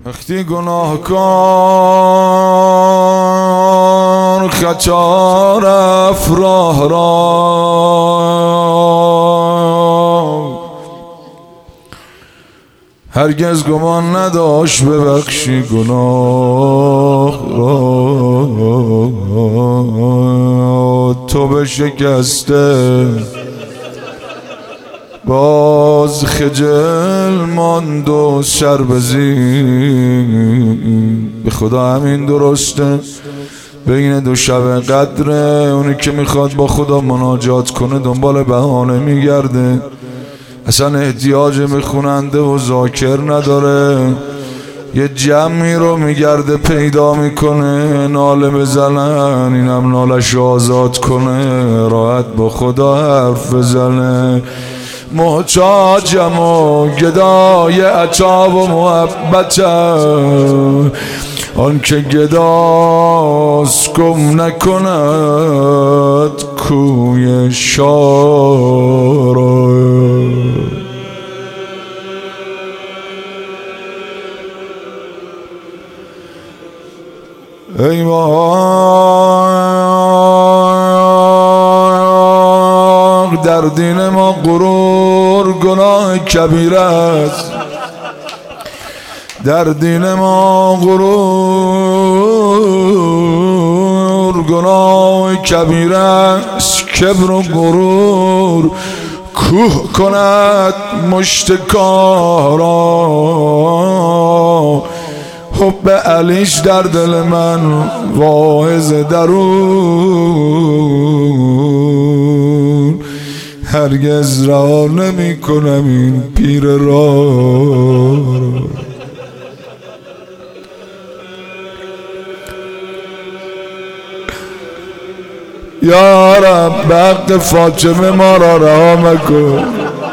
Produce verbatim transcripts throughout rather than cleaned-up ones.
وقتی گناهکار خطا رفت راه را، هرگز گمان نداشت ببخشی گناه را. تو به شکسته باز خجل ماند و سر بزین. به خدا همین درسته، بین دو شب قدره. اونی که میخواد با خدا مناجات کنه دنبال بهانه میگرده، اصلا احتیاج به خوننده و ذاکر نداره. یه جمعی رو میگرده پیدا میکنه، ناله بزنن اینم نالش آزاد کنه، راحت با خدا حرف بزنه. محتاجم و گدای عطا و محبتم، آن که گداست گم نکند کوی شارا. ای ما در دین ما غرور گناه کبیر است، در دین ما غرور گناه کبیر است. کبر و غرور کوه کند مشتکارا. حب علیش در دل من واعظ درون، هرگز رها نمی کنم این پیر را. یا رب به حق فاطمه ما را رها مکن،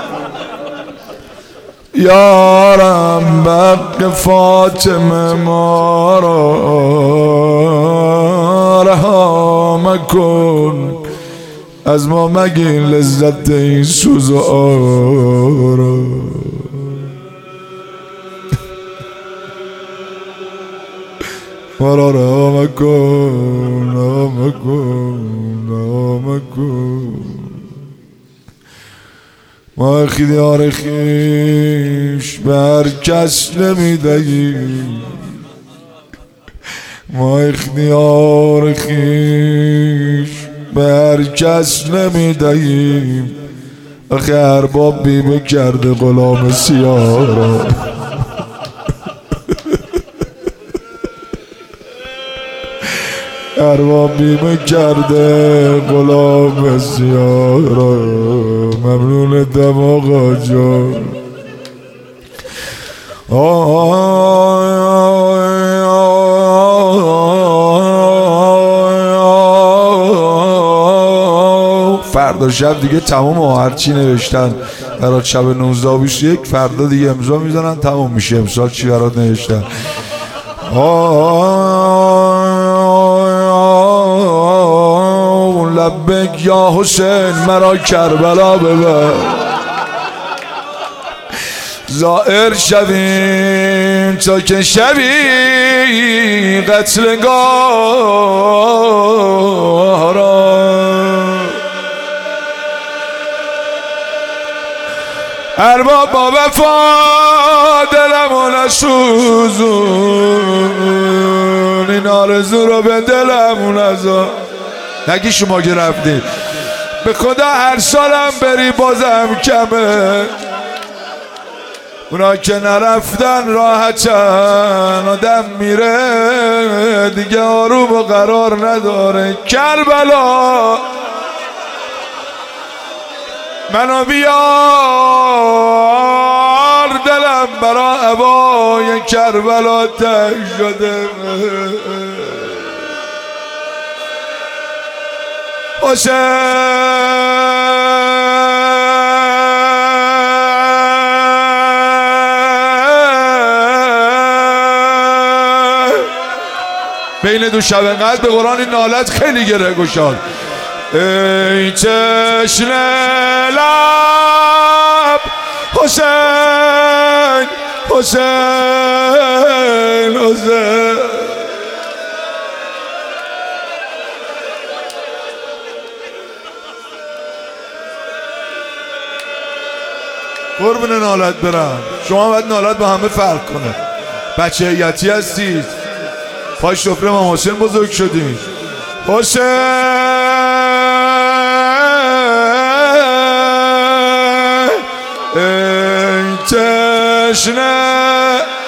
یا رب به حق فاطمه ما را رها مکن. از ما مگیر لذت این سوز و آرا. ما را رها مکن، رها مکن، رها مکن. ما اختیار خویش به هر کس نمیدهیم، ما اختیار خویش به هر کس نمیدهیم. آخه ارباب بیمه کرده غلام سیاه را. ارباب بیمه کرده غلام سیاه را. ممنون دماغا جان. فردا شب دیگه تمام و هرچی نوشتن برات شب نوزده و بیست و یک، فردا دیگه امضا میزنن تمام میشه. امسال چی برات نوشتن؟ لبک یا حسین مرا کربلا ببر، زائر شویم تا که شوی قتلگاه را. ارباب با وفا دلمو نسوزون، این آرزو رو به دلمو نذار. نگی شما که رفتید، به خدا هر سالم بری بازم کمه. اونا که نرفتن راحتن، آدم میره دیگه آروم و قرار نداره. کربلا منو بیار، دلم برا هوای کربلا تنگ شده. حسین بین دو شب قدر به قرآن این نالت خیلی گره گشاد. ای تشنه لب حسین حسین قربون نالت برم. شما باید نالت با همه فرق کنه. بچه هیئتی هستید، پای سفره امام حسین بزرگ شدید. حسین ای تشنه